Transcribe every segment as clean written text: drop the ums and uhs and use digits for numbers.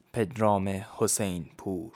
پدرام حسین پور.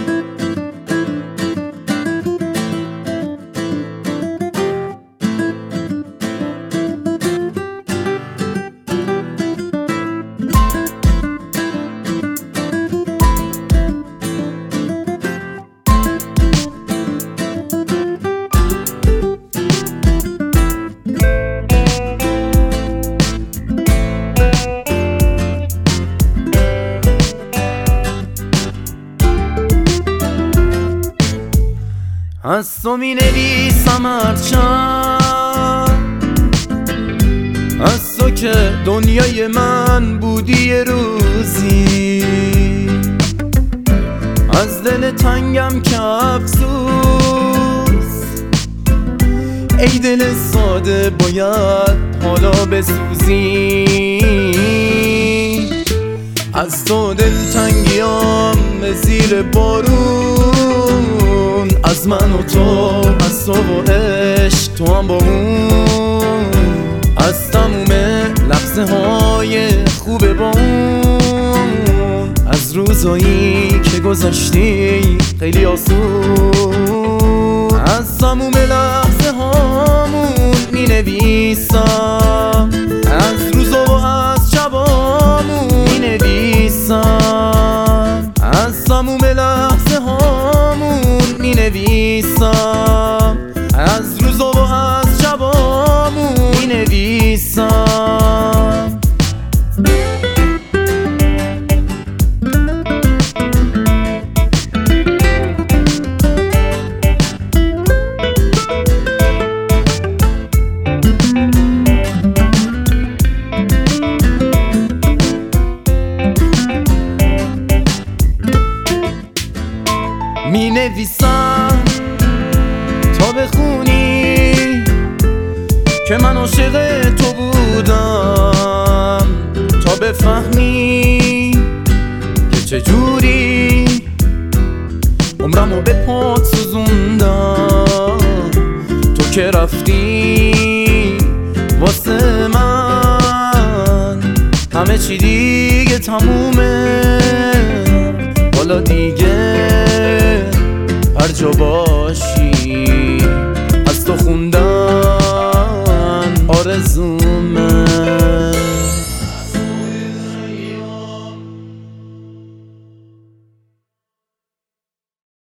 از تو می نویسم هرچند، از تو که دنیای من بودی یه روزی، از دل تنگم که افسوس، ای دل ساده باید حالا بسوزی. از تو دلتنگیام به زیر بارون، از من و تو، از تو و عشق، تو هم با اون، از تموم لحظه های خوب با اون، از روزایی که گذشتی خیلی آسون، از تموم لحظه هامون می نویسم، از روزا و از شبامون می نویسم، از تموم لحظه هامون می نویسم، از روزا و از شبامون می نویسم. می نویسم تا بخونی که من عاشق تو بودم، تا بفهمی که چجوری عمرمو به پات سوزوندم. تو که رفتی واسه من همه چی دیگه تمومه، حالا دیگه هر جا